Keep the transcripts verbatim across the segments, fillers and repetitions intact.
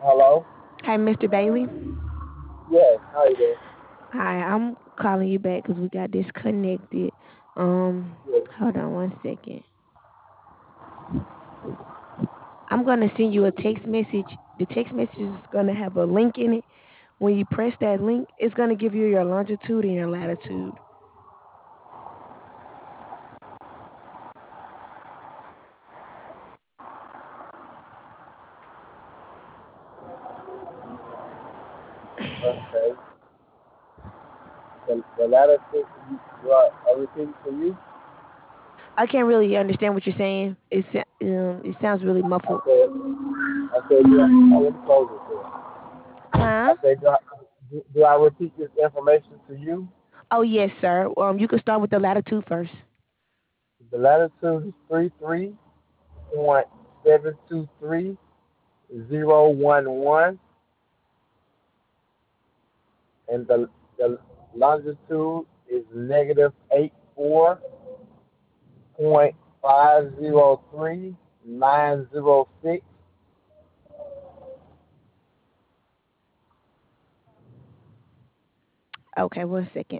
Hello? Hi, Mister Bailey. Yes, how you doing? Hi, I'm calling you back because we got disconnected. Um, Yes. hold on one second. I'm gonna send you a text message. The text message is gonna have a link in it. When you press that link, it's gonna give you your longitude and your latitude. Okay. The, the latter thing, you, you are, I repeat it for you? I can't really understand what you're saying. It um, it sounds really I muffled. said, I said, do I, let me close it there. I Huh? said, do I, do, do I repeat this information to you? Oh yes, sir. Um, you can start with the latitude first. The latitude is three three point seven two three zero one one, and the, the longitude is negative eight four point five zero three nine zero six. Okay, one second.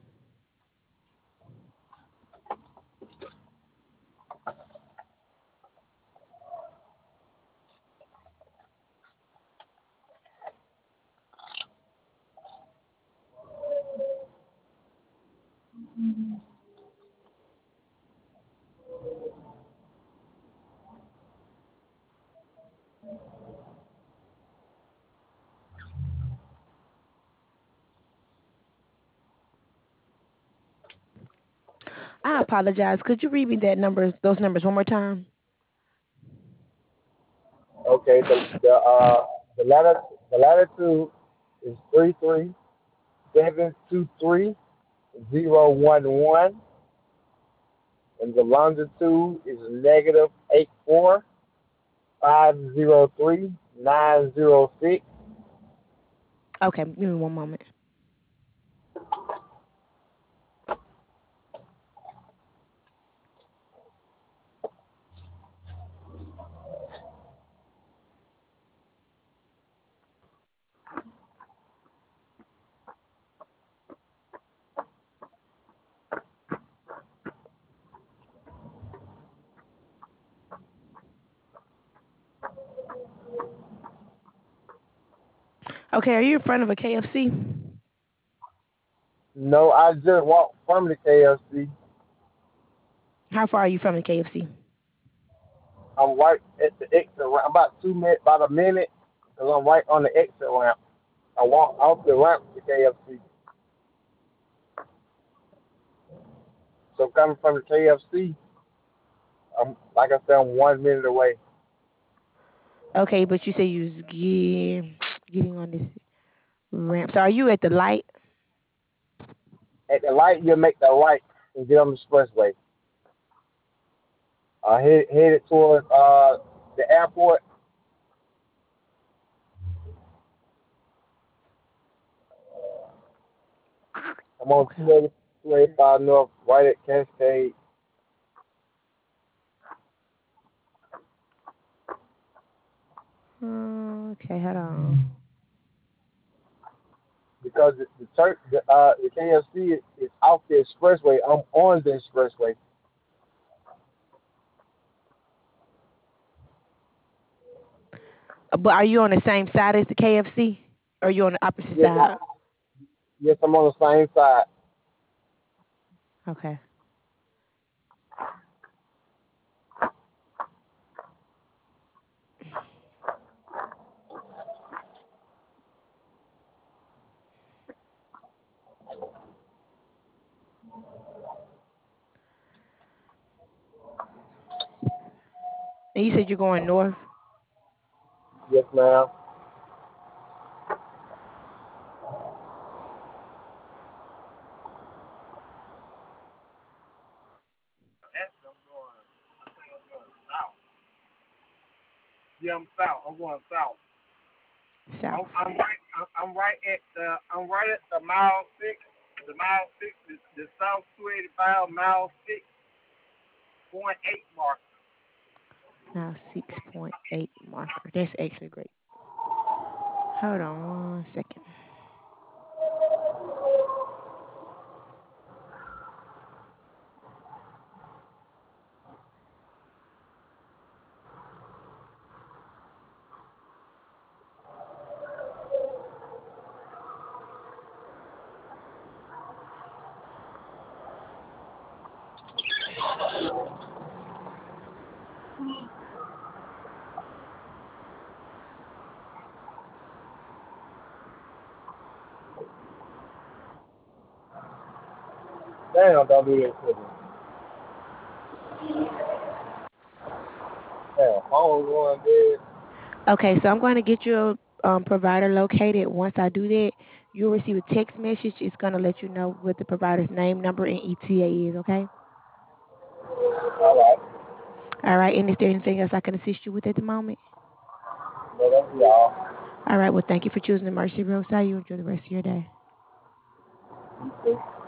I apologize. Could you read me that numbers, those numbers one more time? Okay, the the uh the lat the latitude is three three seven two three zero one one, and the longitude is negative eight four five zero three nine zero six. Okay, give me one moment. Okay, are you in front of a K F C? No, I just walked from the K F C. How far are you from the K F C? I'm right at the exit ramp, about two minutes, about a minute, because I'm right on the exit ramp. I walk off the ramp to K F C. So coming from the K F C, I'm like I said, I'm one minute away. Okay, but you say you was get, getting on this ramp. So are you at the light? At the light, you make the right and get on the expressway. Uh, head, headed towards uh, the airport. I'm on Okay. two eighty, two eighty-five North, right at Cascade. Uh, okay, hold on. Because the, the church, the, uh, the K F C is, is off the expressway. I'm on the expressway. Uh, But are you on the same side as the K F C? Or are you on the opposite Yes, I, side? yes, I'm on the same side. Okay. And you said you're going north? Yes, ma'am. Actually, I'm going. I think I'm going south. Yeah, I'm south. I'm going south. I'm, South. I'm right. I'm, I'm right at the. I'm right at the mile six. The mile six is the south two eighty-five mile six point eight mark. Now six point eight marker. That's actually great. Hold on one second. Damn, don't do that to me. Damn, phone going dead. Okay, so I'm going to get your um, provider located. Once I do that, you'll receive a text message. It's going to let you know what the provider's name, number, and E T A is, okay? All right. All right, and is there anything else I can assist you with at the moment? No, that's y'all. All right, well, thank you for choosing the Mercy Roadside. You enjoy the rest of your day. You too.